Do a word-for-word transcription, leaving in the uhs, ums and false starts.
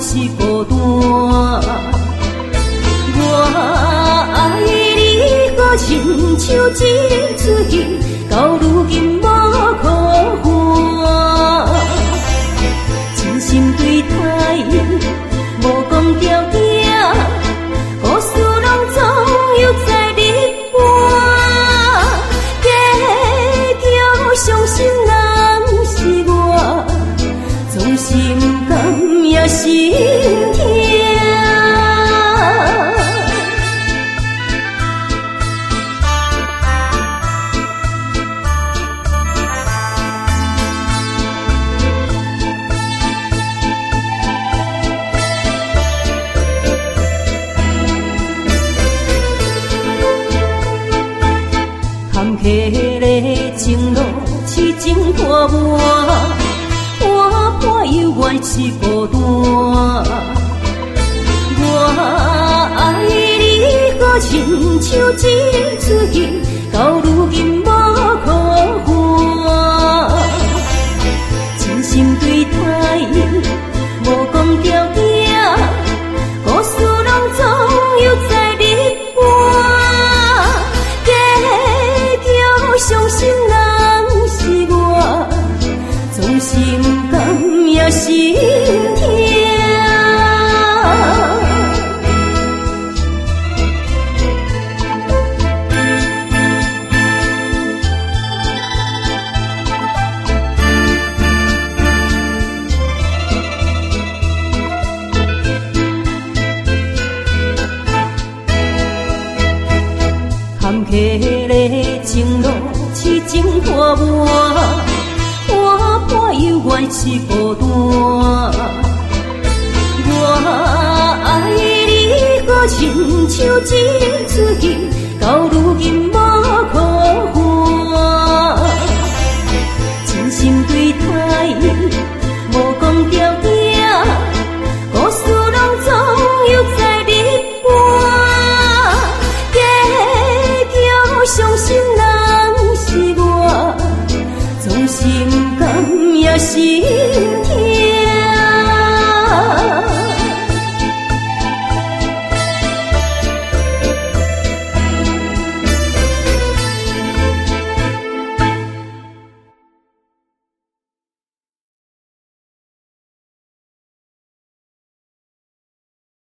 是孤单。我爱你，搁亲像一出戏，到如今无可还。真心对待，无讲条件，故事拢总有在你我。结局伤心人是我，总是不甘也心痛。坎坷的情路，痴情拖磨，我破犹原是孤单。我爱你，搁亲像一出戏，到如今无可还。真心对待，无讲条件，故事拢总有在你我。伤心人是我，总是不甘也心痛。坎坷的情路，痴情拖磨，我破犹原是孤单。我爱你，搁亲像一出戏，到如